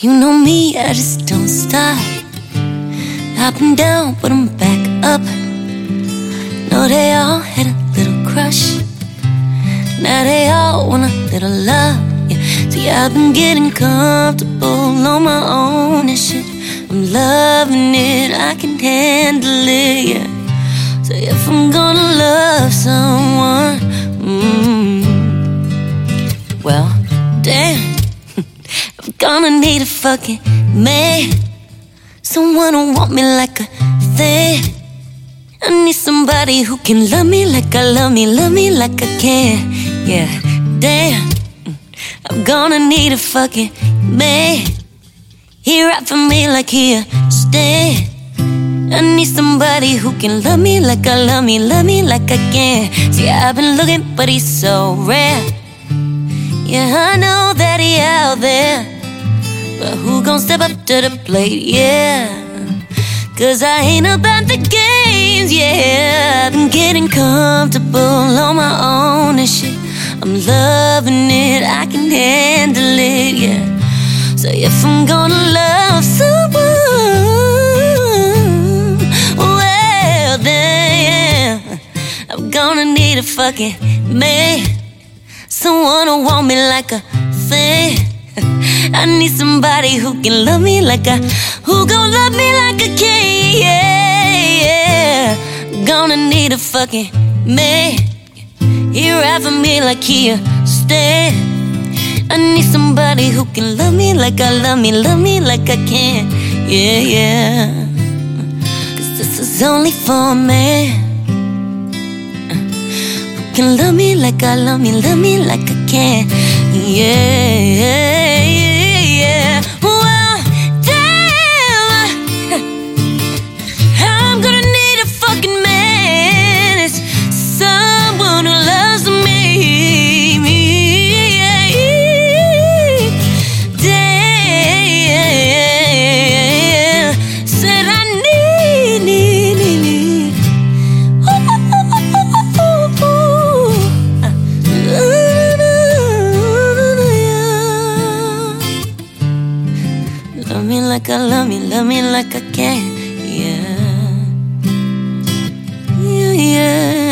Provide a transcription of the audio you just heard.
You know me, I just don't stop. Up and down, but I'm back up. Know they all had a little crush. Now they all want a little love, yeah. See, I've been getting comfortable on my own and shit. I'm loving it, I can handle it, yeah. So if I'm gonna love someone, well, damn, I'm gonna need a fucking man. Someone who want me like a thing. I need somebody who can love me like I love me like I can, yeah, damn. I'm gonna need a fucking man. He right for me like he a stand. I need somebody who can love me like I love me like I can. See, I've been looking, but he's so rare. Yeah, I know that he out there, but who gon' step up to the plate, yeah. Cause I ain't about the games, yeah. I've been getting comfortable on my own and shit. I'm loving it, I can handle it, yeah. So if I'm gonna love someone, well then I'm gonna need a fucking man. Someone who want me like a thing. I need somebody who can love me like who gon' love me like a king, yeah, yeah. Gonna need a fucking man. He ride for me like he a stand. I need somebody who can love me like I love me like I can, yeah, yeah. Cause this is only for a man who can love me like I love me like I can, yeah, yeah, yeah. Well, damn, I'm gonna need a fucking man. It's someone who loves me. Damn, said I need. Love me like I love me like I can, yeah, yeah, yeah.